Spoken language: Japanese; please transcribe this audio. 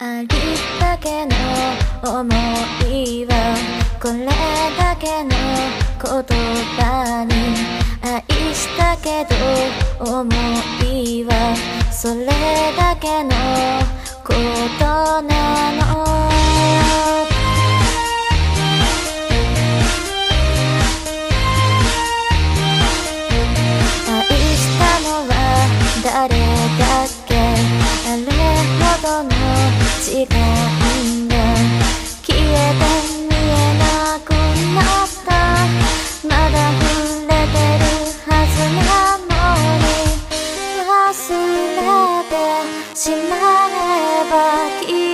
ありだけの想いはこれだけの言葉に愛したけど想いはそれだけのことなの愛したのは誰だっけあれほどの時間が消えて見えなくなったまだ触れてるはずなのに忘れてしまえば